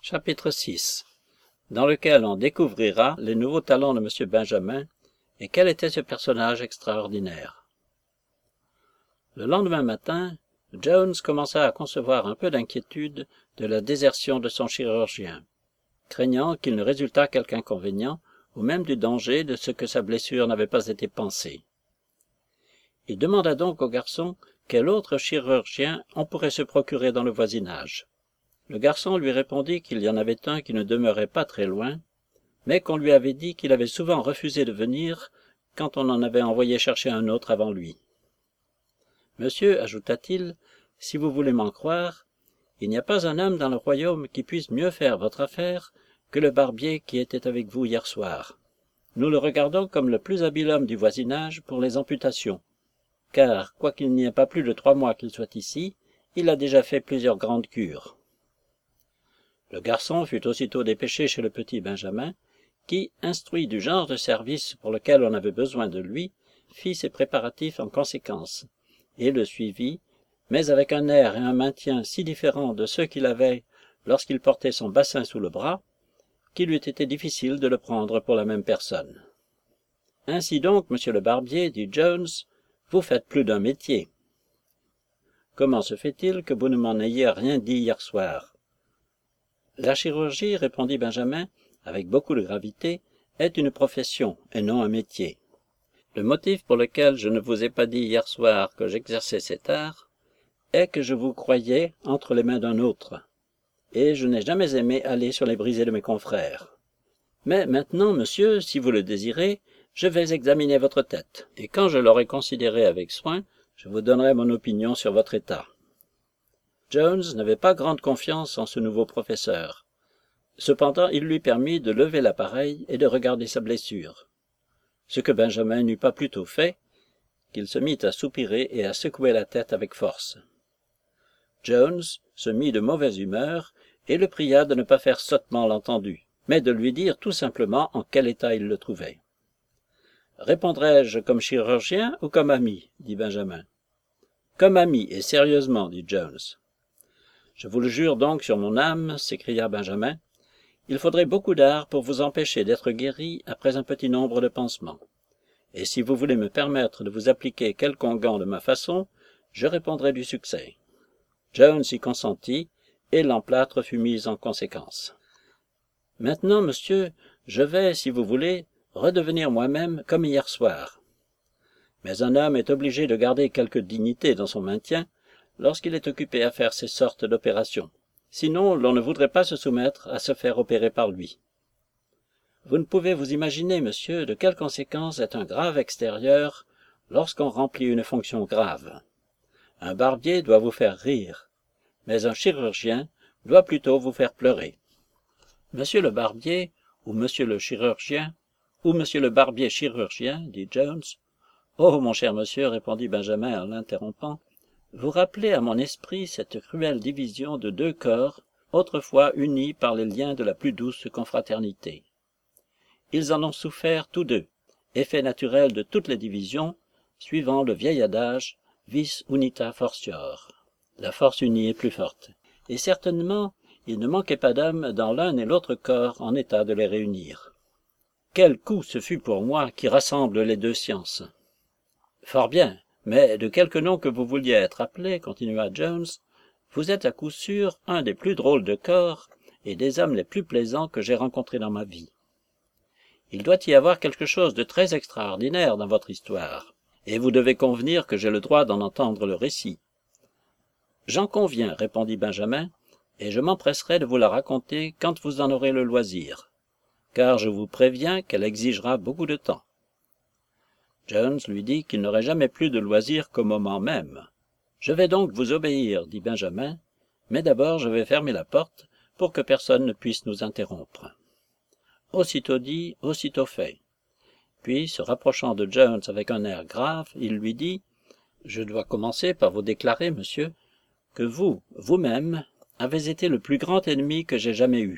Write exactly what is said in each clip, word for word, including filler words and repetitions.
Chapitre six, dans lequel on découvrira les nouveaux talents de M. Benjamin et quel était ce personnage extraordinaire. Le lendemain matin, Jones commença à concevoir un peu d'inquiétude de la désertion de son chirurgien, craignant qu'il ne résultât quelque inconvénient ou même du danger de ce que sa blessure n'avait pas été pansée. Il demanda donc au garçon quel autre chirurgien on pourrait se procurer dans le voisinage. Le garçon lui répondit qu'il y en avait un qui ne demeurait pas très loin, mais qu'on lui avait dit qu'il avait souvent refusé de venir quand on en avait envoyé chercher un autre avant lui. « Monsieur, ajouta-t-il, si vous voulez m'en croire, il n'y a pas un homme dans le royaume qui puisse mieux faire votre affaire que le barbier qui était avec vous hier soir. Nous le regardons comme le plus habile homme du voisinage pour les amputations, car, quoiqu'il n'y ait pas plus de trois mois qu'il soit ici, il a déjà fait plusieurs grandes cures. » Le garçon fut aussitôt dépêché chez le petit Benjamin, qui, instruit du genre de service pour lequel on avait besoin de lui, fit ses préparatifs en conséquence, et le suivit, mais avec un air et un maintien si différents de ceux qu'il avait lorsqu'il portait son bassin sous le bras, qu'il eût été difficile de le prendre pour la même personne. « Ainsi donc, monsieur le barbier, dit Jones, vous faites plus d'un métier. Comment se fait-il que vous ne m'en ayez rien dit hier soir? » La chirurgie, répondit Benjamin, avec beaucoup de gravité, est une profession et non un métier. Le motif pour lequel je ne vous ai pas dit hier soir que j'exerçais cet art est que je vous croyais entre les mains d'un autre, et je n'ai jamais aimé aller sur les brisées de mes confrères. Mais maintenant, monsieur, si vous le désirez, je vais examiner votre tête, et quand je l'aurai considérée avec soin, je vous donnerai mon opinion sur votre état. Jones n'avait pas grande confiance en ce nouveau professeur. Cependant, il lui permit de lever l'appareil et de regarder sa blessure. Ce que Benjamin n'eut pas plus tôt fait, qu'il se mit à soupirer et à secouer la tête avec force. Jones se mit de mauvaise humeur et le pria de ne pas faire sottement l'entendu, mais de lui dire tout simplement en quel état il le trouvait. « Répondrai-je comme chirurgien ou comme ami ?» dit Benjamin. « Comme ami, et sérieusement, dit Jones. »« Je vous le jure donc sur mon âme, s'écria Benjamin, il faudrait beaucoup d'art pour vous empêcher d'être guéri après un petit nombre de pansements. Et si vous voulez me permettre de vous appliquer quelques onguents de ma façon, je répondrai du succès. » Jones y consentit, et l'emplâtre fut mis en conséquence. « Maintenant, monsieur, je vais, si vous voulez, redevenir moi-même comme hier soir. Mais un homme est obligé de garder quelque dignité dans son maintien lorsqu'il est occupé à faire ces sortes d'opérations. Sinon, l'on ne voudrait pas se soumettre à se faire opérer par lui. Vous ne pouvez vous imaginer, monsieur, de quelles conséquences est un grave extérieur lorsqu'on remplit une fonction grave. Un barbier doit vous faire rire, mais un chirurgien doit plutôt vous faire pleurer. Monsieur le barbier, ou monsieur le chirurgien, ou monsieur le barbier chirurgien, dit Jones. « Oh, mon cher monsieur, répondit Benjamin en l'interrompant, vous rappelez à mon esprit cette cruelle division de deux corps, autrefois unis par les liens de la plus douce confraternité. Ils en ont souffert tous deux, effet naturel de toutes les divisions, suivant le vieil adage « vis unita fortior », la force unie est plus forte, et certainement il ne manquait pas d'hommes dans l'un et l'autre corps en état de les réunir. Quel coup ce fut pour moi qui rassemble les deux sciences! Fort bien, mais de quelque nom que vous vouliez être appelé, continua Jones, vous êtes à coup sûr un des plus drôles de corps et des hommes les plus plaisants que j'ai rencontrés dans ma vie. Il doit y avoir quelque chose de très extraordinaire dans votre histoire, et vous devez convenir que j'ai le droit d'en entendre le récit. J'en conviens, répondit Benjamin, et je m'empresserai de vous la raconter quand vous en aurez le loisir, car je vous préviens qu'elle exigera beaucoup de temps. Jones lui dit qu'il n'aurait jamais plus de loisir qu'au moment même. « Je vais donc vous obéir, dit Benjamin, mais d'abord je vais fermer la porte pour que personne ne puisse nous interrompre. » Aussitôt dit, aussitôt fait. Puis, se rapprochant de Jones avec un air grave, il lui dit « Je dois commencer par vous déclarer, monsieur, que vous, vous-même, avez été le plus grand ennemi que j'ai jamais eu. »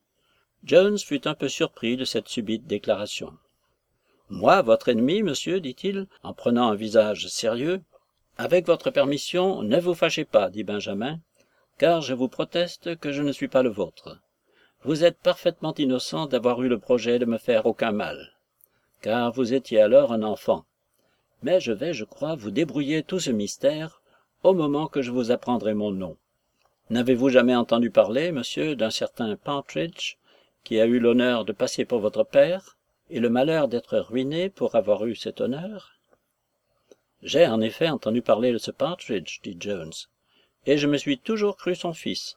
Jones fut un peu surpris de cette subite déclaration. « Moi, votre ennemi, monsieur, dit-il, en prenant un visage sérieux. Avec votre permission, ne vous fâchez pas, dit Benjamin, car je vous proteste que je ne suis pas le vôtre. vous êtes parfaitement innocent d'avoir eu le projet de me faire aucun mal, car vous étiez alors un enfant. Mais je vais, je crois, vous débrouiller tout ce mystère au moment que je vous apprendrai mon nom. N'avez-vous jamais entendu parler, monsieur, d'un certain Partridge, qui a eu l'honneur de passer pour votre père, et le malheur d'être ruiné pour avoir eu cet honneur? J'ai en effet entendu parler de ce Partridge, dit Jones, et je me suis toujours cru son fils.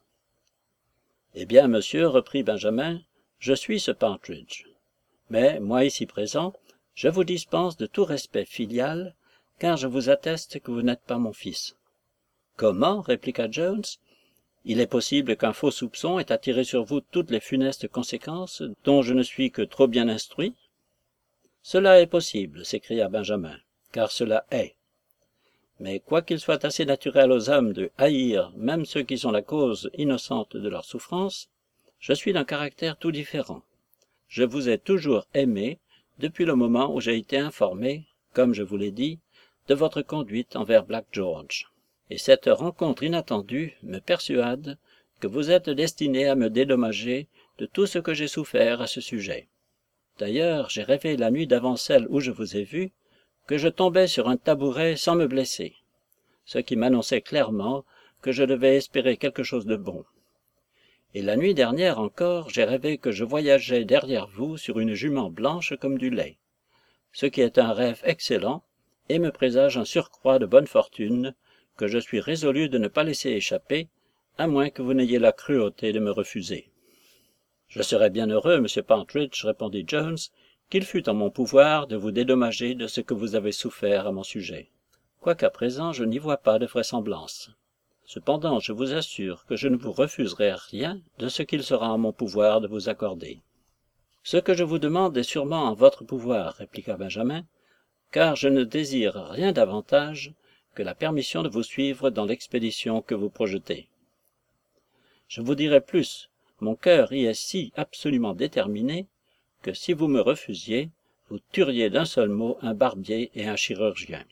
Eh bien, monsieur, reprit Benjamin, je suis ce Partridge. Mais, moi ici présent, je vous dispense de tout respect filial, car je vous atteste que vous n'êtes pas mon fils. Comment? Répliqua Jones. Il est possible qu'un faux soupçon ait attiré sur vous toutes les funestes conséquences dont je ne suis que trop bien instruit? Cela est possible, s'écria Benjamin, car cela est. Mais quoiqu'il soit assez naturel aux hommes de haïr même ceux qui sont la cause innocente de leurs souffrances, je suis d'un caractère tout différent. Je vous ai toujours aimé depuis le moment où j'ai été informé, comme je vous l'ai dit, de votre conduite envers Black George. Et cette rencontre inattendue me persuade que vous êtes destiné à me dédommager de tout ce que j'ai souffert à ce sujet. D'ailleurs, j'ai rêvé la nuit d'avant celle où je vous ai vu, que je tombais sur un tabouret sans me blesser, ce qui m'annonçait clairement que je devais espérer quelque chose de bon. Et la nuit dernière encore, j'ai rêvé que je voyageais derrière vous sur une jument blanche comme du lait, ce qui est un rêve excellent et me présage un surcroît de bonne fortune que je suis résolu de ne pas laisser échapper, à moins que vous n'ayez la cruauté de me refuser. Je serais bien heureux, monsieur Partridge, répondit Jones, qu'il fût en mon pouvoir de vous dédommager de ce que vous avez souffert à mon sujet, quoiqu'à présent je n'y vois pas de vraisemblance. Cependant, je vous assure que je ne vous refuserai rien de ce qu'il sera en mon pouvoir de vous accorder. Ce que je vous demande est sûrement en votre pouvoir, répliqua Benjamin, car je ne désire rien davantage que la permission de vous suivre dans l'expédition que vous projetez. Je vous dirai plus, mon cœur y est si absolument déterminé que si vous me refusiez, vous tueriez d'un seul mot un barbier et un chirurgien.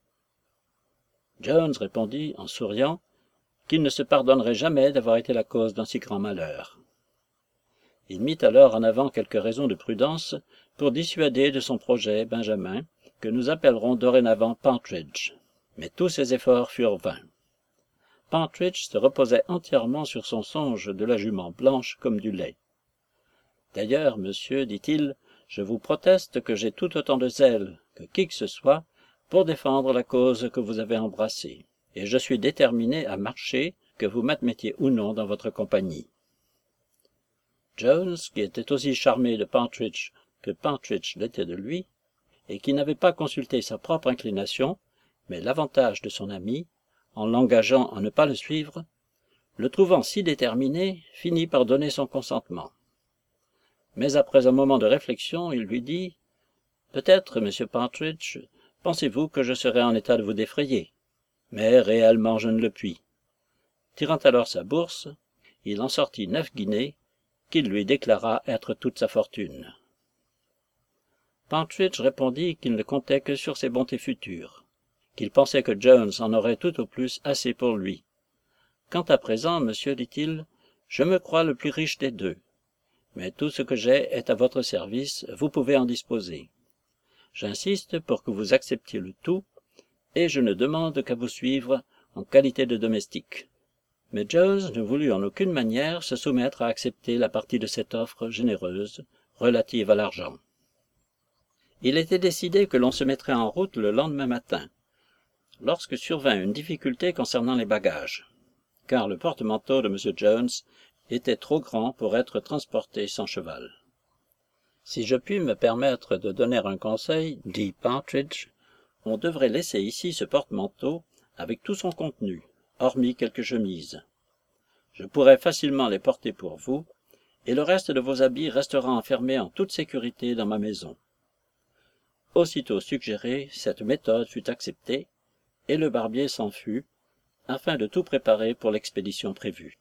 Jones répondit, en souriant, qu'il ne se pardonnerait jamais d'avoir été la cause d'un si grand malheur. Il mit alors en avant quelques raisons de prudence pour dissuader de son projet Benjamin, que nous appellerons dorénavant Partridge. Mais tous ses efforts furent vains. Partridge se reposait entièrement sur son songe de la jument blanche comme du lait. D'ailleurs, monsieur, dit-il, je vous proteste que j'ai tout autant de zèle que qui que ce soit pour défendre la cause que vous avez embrassée, et je suis déterminé à marcher, que vous m'admettiez ou non dans votre compagnie. Jones, qui était aussi charmé de Partridge que Partridge l'était de lui, et qui n'avait pas consulté sa propre inclination, mais l'avantage de son ami, en l'engageant à ne pas le suivre, le trouvant si déterminé, finit par donner son consentement. Mais après un moment de réflexion, il lui dit « Peut-être, monsieur Partridge, pensez-vous que je serai en état de vous défrayer, mais réellement je ne le puis. » Tirant alors sa bourse, il en sortit neuf guinées, qu'il lui déclara être toute sa fortune. Partridge répondit qu'il ne comptait que sur ses bontés futures, qu'il pensait que Jones en aurait tout au plus assez pour lui. Quant à présent, monsieur, dit-il, je me crois le plus riche des deux, mais tout ce que j'ai est à votre service, vous pouvez en disposer. J'insiste pour que vous acceptiez le tout, et je ne demande qu'à vous suivre en qualité de domestique. Mais Jones ne voulut en aucune manière se soumettre à accepter la partie de cette offre généreuse relative à l'argent. Il était décidé que l'on se mettrait en route le lendemain matin, lorsque survint une difficulté concernant les bagages, car le porte-manteau de M. Jones était trop grand pour être transporté sans cheval. « Si je puis me permettre de donner un conseil, dit Partridge, on devrait laisser ici ce porte-manteau avec tout son contenu, hormis quelques chemises. Je pourrais facilement les porter pour vous, et le reste de vos habits restera enfermé en toute sécurité dans ma maison. » Aussitôt suggéré, cette méthode fut acceptée, et le barbier s'en fut, afin de tout préparer pour l'expédition prévue.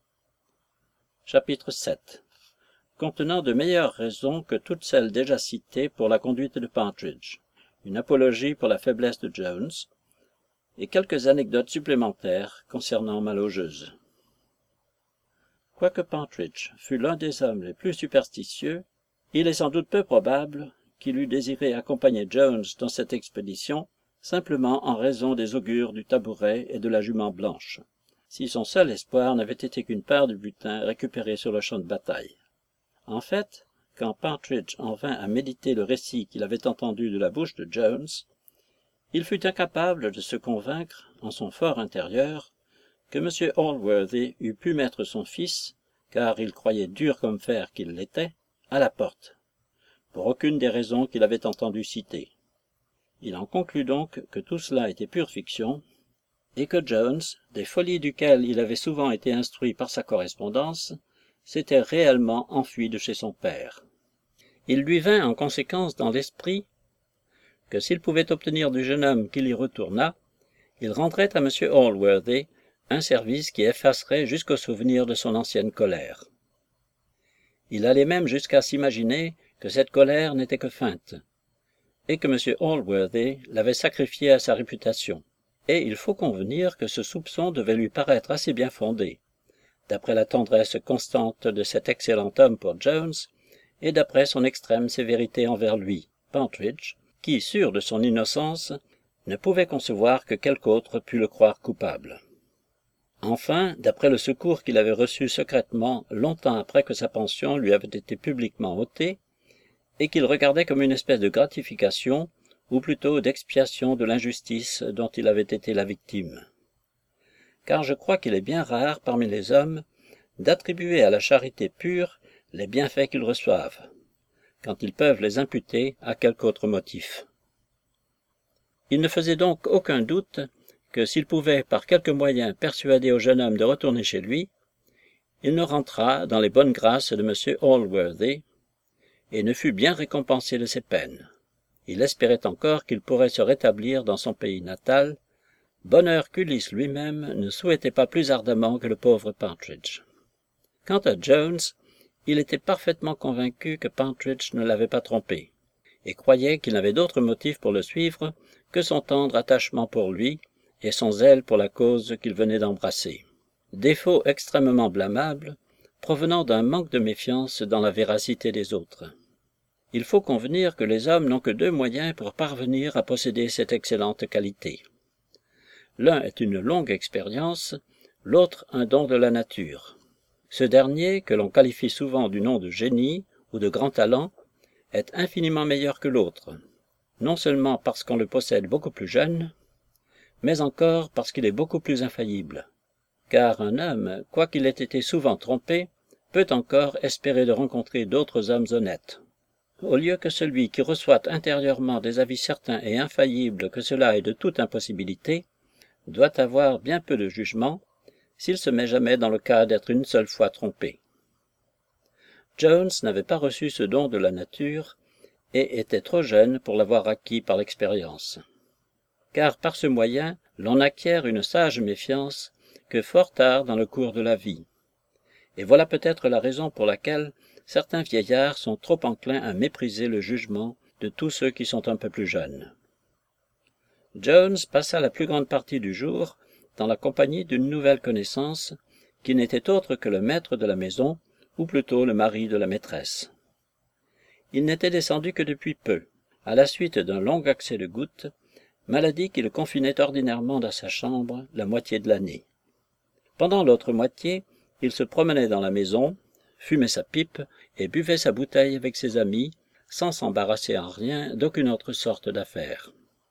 Chapitre sept. Contenant de meilleures raisons que toutes celles déjà citées pour la conduite de Partridge, une apologie pour la faiblesse de Jones, et quelques anecdotes supplémentaires concernant ma logeuse. Quoique Partridge fût l'un des hommes les plus superstitieux, il est sans doute peu probable qu'il eût désiré accompagner Jones dans cette expédition simplement en raison des augures du tabouret et de la jument blanche, si son seul espoir n'avait été qu'une part du butin récupéré sur le champ de bataille. En fait, quand Partridge en vint à méditer le récit qu'il avait entendu de la bouche de Jones, il fut incapable de se convaincre, en son fort intérieur, que M. Allworthy eût pu mettre son fils, car il croyait dur comme fer qu'il l'était, à la porte, pour aucune des raisons qu'il avait entendu citer. Il en conclut donc que tout cela était pure fiction, et que Jones, des folies duquel il avait souvent été instruit par sa correspondance, s'était réellement enfui de chez son père. Il lui vint en conséquence dans l'esprit que s'il pouvait obtenir du jeune homme qu'il y retournât, il rendrait à M. Allworthy un service qui effacerait jusqu'au souvenir de son ancienne colère. Il allait même jusqu'à s'imaginer que cette colère n'était que feinte, et que M. Allworthy l'avait sacrifié à sa réputation. Et il faut convenir que ce soupçon devait lui paraître assez bien fondé, d'après la tendresse constante de cet excellent homme pour Jones, et d'après son extrême sévérité envers lui, Partridge, qui, sûr de son innocence, ne pouvait concevoir que quelque autre pût le croire coupable. Enfin, d'après le secours qu'il avait reçu secrètement longtemps après que sa pension lui avait été publiquement ôtée, et qu'il regardait comme une espèce de gratification, ou plutôt d'expiation de l'injustice dont il avait été la victime. Car je crois qu'il est bien rare parmi les hommes d'attribuer à la charité pure les bienfaits qu'ils reçoivent, quand ils peuvent les imputer à quelque autre motif. Il ne faisait donc aucun doute que s'il pouvait par quelque moyen persuader au jeune homme de retourner chez lui, il ne rentra dans les bonnes grâces de M. Allworthy et ne fut bien récompensé de ses peines. Il espérait encore qu'il pourrait se rétablir dans son pays natal, bonheur qu'Ulysse lui-même ne souhaitait pas plus ardemment que le pauvre Partridge. Quant à Jones, il était parfaitement convaincu que Partridge ne l'avait pas trompé, et croyait qu'il n'avait d'autre motif pour le suivre que son tendre attachement pour lui et son zèle pour la cause qu'il venait d'embrasser. Défaut extrêmement blâmable, provenant d'un manque de méfiance dans la véracité des autres. Il faut convenir que les hommes n'ont que deux moyens pour parvenir à posséder cette excellente qualité. L'un est une longue expérience, l'autre un don de la nature. Ce dernier, que l'on qualifie souvent du nom de génie ou de grand talent, est infiniment meilleur que l'autre, non seulement parce qu'on le possède beaucoup plus jeune, mais encore parce qu'il est beaucoup plus infaillible. Car un homme, quoiqu'il ait été souvent trompé, peut encore espérer de rencontrer d'autres hommes honnêtes. Au lieu que celui qui reçoit intérieurement des avis certains et infaillibles que cela est de toute impossibilité, doit avoir bien peu de jugement, s'il se met jamais dans le cas d'être une seule fois trompé. Jones n'avait pas reçu ce don de la nature, et était trop jeune pour l'avoir acquis par l'expérience. Car par ce moyen, l'on acquiert une sage méfiance que fort tard dans le cours de la vie. Et voilà peut-être la raison pour laquelle certains vieillards sont trop enclins à mépriser le jugement de tous ceux qui sont un peu plus jeunes. Jones passa la plus grande partie du jour dans la compagnie d'une nouvelle connaissance, qui n'était autre que le maître de la maison, ou plutôt le mari de la maîtresse. Il n'était descendu que depuis peu, à la suite d'un long accès de goutte, maladie qui le confinait ordinairement dans sa chambre la moitié de l'année. Pendant l'autre moitié, il se promenait dans la maison, fumait sa pipe et buvait sa bouteille avec ses amis, sans s'embarrasser en rien d'aucune autre sorte d'affaires.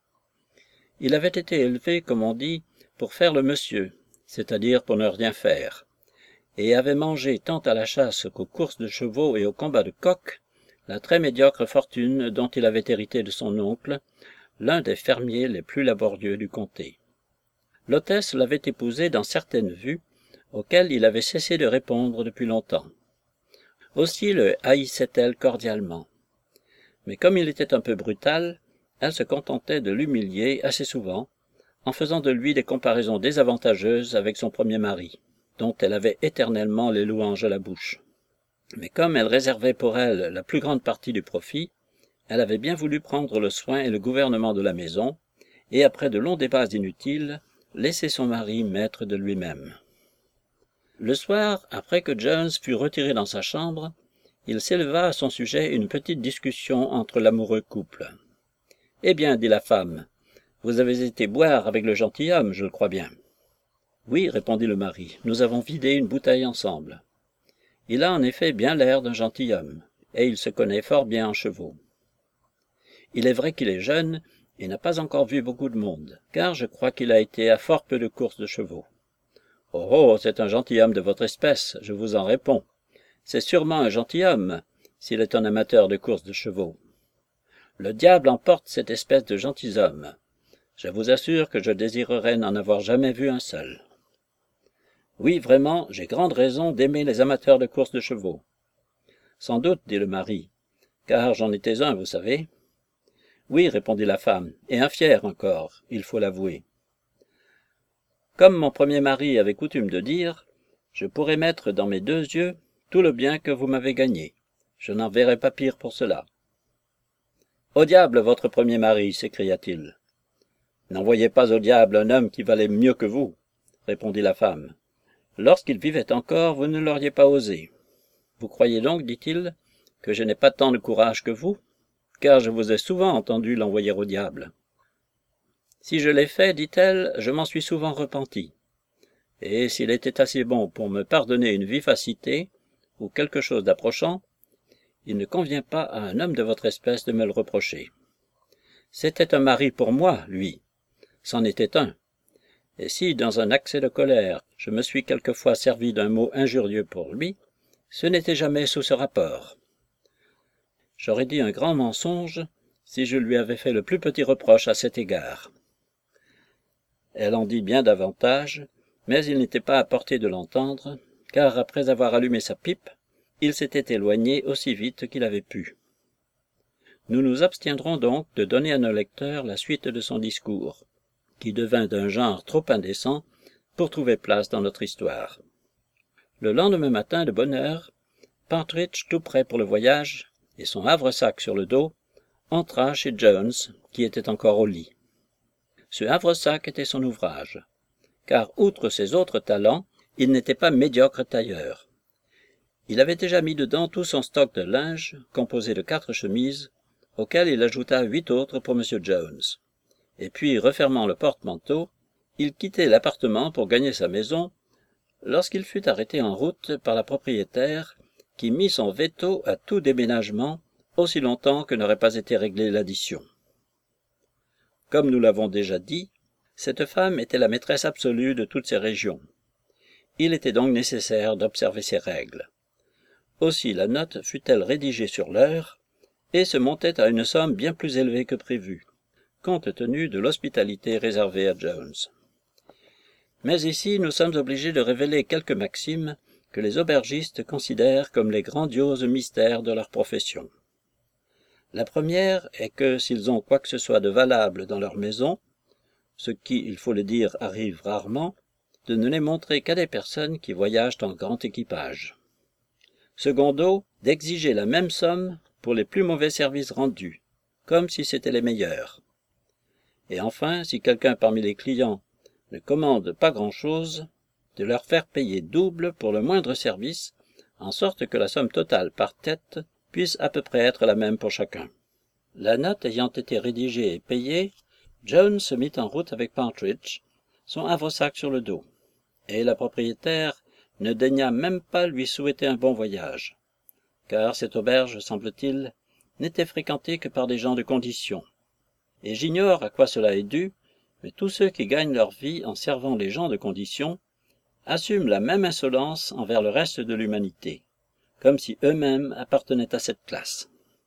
Il avait été élevé, comme on dit, pour faire le monsieur, c'est-à-dire pour ne rien faire, et avait mangé tant à la chasse qu'aux courses de chevaux et aux combats de coqs, la très médiocre fortune dont il avait hérité de son oncle, l'un des fermiers les plus laborieux du comté. L'hôtesse l'avait épousé dans certaines vues, auxquelles il avait cessé de répondre depuis longtemps. Aussi le haïssait-elle cordialement. Mais comme il était un peu brutal, elle se contentait de l'humilier assez souvent, en faisant de lui des comparaisons désavantageuses avec son premier mari, dont elle avait éternellement les louanges à la bouche. Mais comme elle réservait pour elle la plus grande partie du profit, elle avait bien voulu prendre le soin et le gouvernement de la maison, et après de longs débats inutiles, laisser son mari maître de lui-même. Le soir, après que Jones fut retiré dans sa chambre, il s'éleva à son sujet une petite discussion entre l'amoureux couple. « Eh bien, dit la femme, vous avez été boire avec le gentilhomme, je le crois bien. »« Oui, répondit le mari, nous avons vidé une bouteille ensemble. Il a en effet bien l'air d'un gentilhomme, et il se connaît fort bien en chevaux. Il est vrai qu'il est jeune et n'a pas encore vu beaucoup de monde, car je crois qu'il a été à fort peu de courses de chevaux. Oh, oh, c'est un gentilhomme de votre espèce, je vous en réponds. C'est sûrement un gentilhomme, s'il est un amateur de courses de chevaux. Le diable emporte cette espèce de gentilshommes. Je vous assure que je désirerais n'en avoir jamais vu un seul. Oui, vraiment, j'ai grande raison d'aimer les amateurs de courses de chevaux. Sans doute, dit le mari, car j'en étais un, vous savez. Oui, répondit la femme, et un fier encore, il faut l'avouer. Comme mon premier mari avait coutume de dire, je pourrais mettre dans mes deux yeux tout le bien que vous m'avez gagné. Je n'en verrai pas pire pour cela. Au diable, votre premier mari, s'écria-t-il. N'envoyez pas au diable un homme qui valait mieux que vous, répondit la femme. Lorsqu'il vivait encore, vous ne l'auriez pas osé. Vous croyez donc, dit-il, que je n'ai pas tant de courage que vous, car je vous ai souvent entendu l'envoyer au diable. Si je l'ai fait, dit-elle, je m'en suis souvent repenti. Et s'il était assez bon pour me pardonner une vivacité, ou quelque chose d'approchant, il ne convient pas à un homme de votre espèce de me le reprocher. C'était un mari pour moi, lui. C'en était un. Et si, dans un accès de colère, je me suis quelquefois servi d'un mot injurieux pour lui, ce n'était jamais sous ce rapport. J'aurais dit un grand mensonge si je lui avais fait le plus petit reproche à cet égard. Elle en dit bien davantage, mais il n'était pas à portée de l'entendre, car après avoir allumé sa pipe, il s'était éloigné aussi vite qu'il avait pu. Nous nous abstiendrons donc de donner à nos lecteurs la suite de son discours, qui devint d'un genre trop indécent pour trouver place dans notre histoire. Le lendemain matin de bonne heure, Partridge, tout prêt pour le voyage, et son havresac sur le dos, entra chez Jones, qui était encore au lit. Ce havresac était son ouvrage, car outre ses autres talents, il n'était pas médiocre tailleur. Il avait déjà mis dedans tout son stock de linge, composé de quatre chemises, auxquelles il ajouta huit autres pour M. Jones. Et puis, refermant le porte-manteau, il quittait l'appartement pour gagner sa maison, lorsqu'il fut arrêté en route par la propriétaire, qui mit son veto à tout déménagement aussi longtemps que n'aurait pas été réglée l'addition. Comme nous l'avons déjà dit, cette femme était la maîtresse absolue de toutes ces régions. Il était donc nécessaire d'observer ses règles. Aussi la note fut-elle rédigée sur l'heure, et se montait à une somme bien plus élevée que prévu, compte tenu de l'hospitalité réservée à Jones. Mais ici, nous sommes obligés de révéler quelques maximes que les aubergistes considèrent comme les grandioses mystères de leur profession. La première est que, s'ils ont quoi que ce soit de valable dans leur maison, ce qui, il faut le dire, arrive rarement, de ne les montrer qu'à des personnes qui voyagent en grand équipage. Secondo, d'exiger la même somme pour les plus mauvais services rendus, comme si c'étaient les meilleurs. Et enfin, si quelqu'un parmi les clients ne commande pas grand-chose, de leur faire payer double pour le moindre service, en sorte que la somme totale par tête puisse à peu près être la même pour chacun. La note ayant été rédigée et payée, Jones se mit en route avec Partridge, son havresac sur le dos, et la propriétaire ne daigna même pas lui souhaiter un bon voyage, car cette auberge, semble-t-il, n'était fréquentée que par des gens de condition. Et j'ignore à quoi cela est dû, mais tous ceux qui gagnent leur vie en servant les gens de condition assument la même insolence envers le reste de l'humanité, comme si eux-mêmes appartenaient à cette classe.